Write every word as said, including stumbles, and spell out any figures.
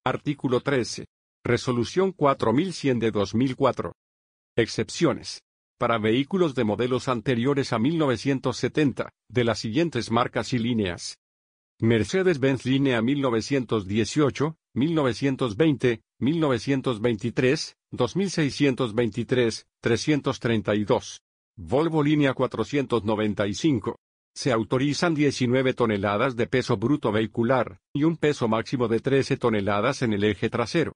Artículo trece. Resolución cuatro mil cien de dos mil cuatro. Excepciones. Para vehículos de modelos anteriores a mil novecientos setenta, de las siguientes marcas y líneas: Mercedes-Benz línea mil novecientos dieciocho, mil novecientos veinte, mil novecientos veintitrés, dos mil seiscientos veintitrés, trescientos treinta y dos. Volvo línea cuatrocientos noventa y cinco. Se autorizan diecinueve toneladas de peso bruto vehicular, y un peso máximo de trece toneladas en el eje trasero.